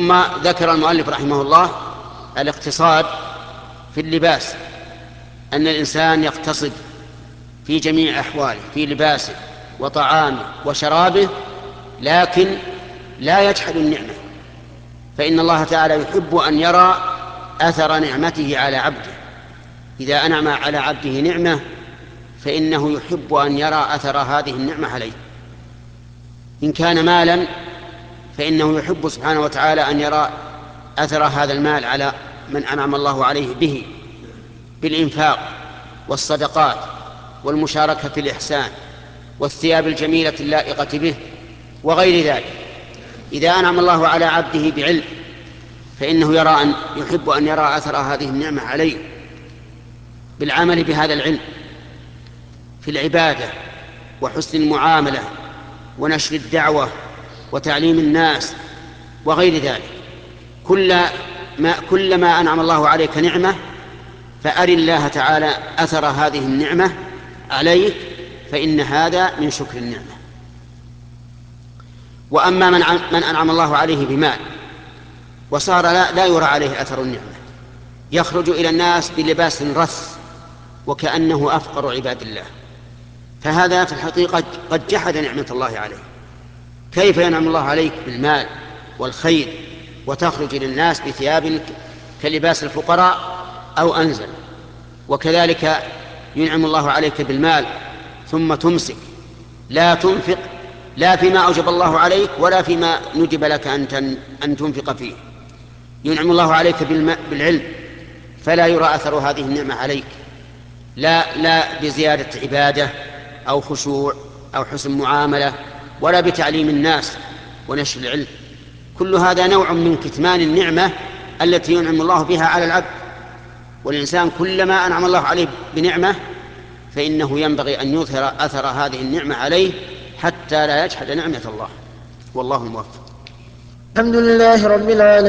ثم ذكر المؤلف رحمه الله الاقتصاد في اللباس، أن الإنسان يقتصد في جميع أحواله في لباسه وطعامه وشرابه، لكن لا يجحد النعمة، فإن الله تعالى يحب أن يرى أثر نعمته على عبده. إذا أنعم على عبده نعمة فإنه يحب أن يرى أثر هذه النعمة عليه. إن كان مالا فإنه يحب سبحانه وتعالى أن يرى أثر هذا المال على من أنعم الله عليه به بالإنفاق والصدقات والمشاركة في الإحسان والثياب الجميلة اللائقة به وغير ذلك. إذا أنعم الله على عبده بعلم فإنه يحب أن يرى أثر هذه النعمة عليه بالعمل بهذا العلم في العبادة وحسن المعاملة ونشر الدعوة وتعليم الناس وغير ذلك. كلما أنعم الله عليك نعمة فأر الله تعالى أثر هذه النعمة عليك، فإن هذا من شكر النعمة. وأما من أنعم الله عليه بمال وصار لا يرى عليه أثر النعمة، يخرج إلى الناس بلباس رث وكأنه أفقر عباد الله، فهذا في الحقيقة قد جحد نعمة الله عليه. كيف ينعم الله عليك بالمال والخير وتخرج إلى الناس بثياب كلباس الفقراء أو أنزل؟ وكذلك ينعم الله عليك بالمال ثم تمسك لا تنفق لا فيما أوجب الله عليك ولا فيما ندب لك أن تنفق فيه. ينعم الله عليك بالعلم فلا يرى أثر هذه النعمة عليك، لا بزيادة عبادة أو خشوع أو حسن معاملة، ولا بتعليم الناس ونشر العلم. كل هذا نوع من كتمان النعمة التي ينعم الله بها على العبد. والإنسان كلما أنعم الله عليه بنعمة فإنه ينبغي أن يظهر أثر هذه النعمة عليه حتى لا يجحد نعمة الله. والله الموفق. الحمد لله رب العالمين.